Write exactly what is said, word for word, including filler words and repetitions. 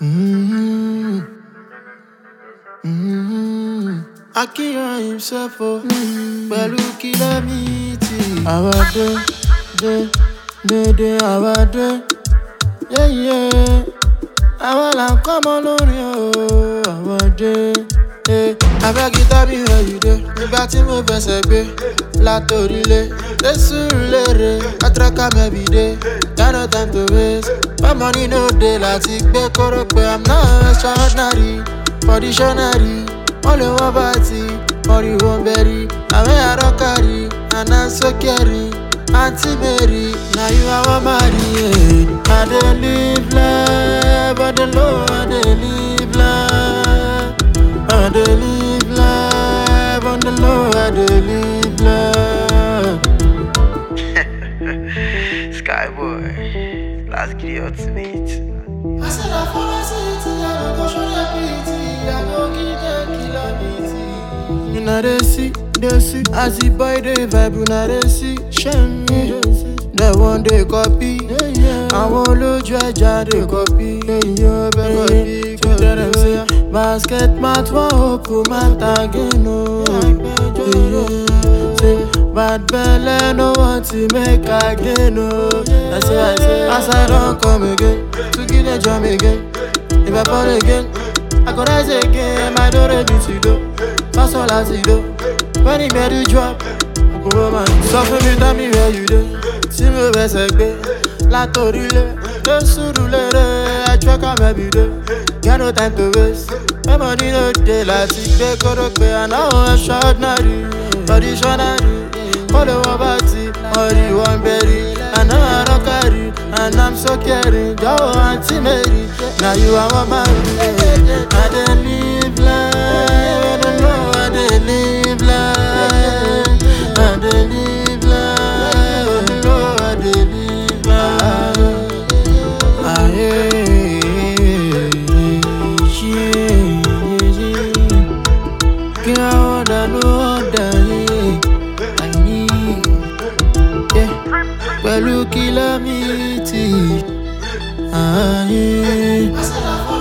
Mm-hmm. Mm-hmm. Akira himself, oh, pẹ̀lú kìlómítì. Àwàdé, dé, dé, dé, àwàdé, yeah, yeah. Àwa là ń kọ́ ọmọ lórí o, àwàdé, yeah. Abẹ́gi tábí ẹ̀yùdé, nígbà tí mo fẹsẹ̀ gbé látòrílé. Dé Sùúrùlérè, Atraka mẹ́bìdé, got no time to waste. My money no dey láti gbé kóró pé I'm not extraordinary for dictionary. Only one party, money won't bury. I'm a don't carry, and I'm so caring. Auntie Mary, now you are my marry. I dey live life, I dey low, I dey live life. I dey live life, on the low, I dey live life. Skyboy, let's get it ultimate. I said I follow city, I don't go show them pity, I go give them kilometer. You know they see, they see, as the boy they vibe, you know they see, shame me. They want they copy, I won't lose your job, they copy. You better copy, go tell them say, basket mat one hope, man again, no. Say, bad belly no want to make again, no. That's why I say, as I don't come again, to give the jam again. If I fall again, I could rise again. My door ready to do, pass all I see do. When he made you drop, go man. Suffer me, tell me where you do. See me best again. Látòrílé, Dé Sùúrùlérè, Atraka mẹ́bìdé, got no time to waste. My money no dey láti gbé kóró pé I know extraordinary for dictionary. Only one party, only one berry. I know I don't carry, and I'm so caring. Yo, Auntie Mary, now you are my man. I dey live life, I don't know I dey live life. I dey live life, I don't know I dey live life. Ah, yeah, yeah, yeah. Girl, I wanna know that, yeah. I need, yeah. Pẹ̀lú kìlómítì, ah, yeah.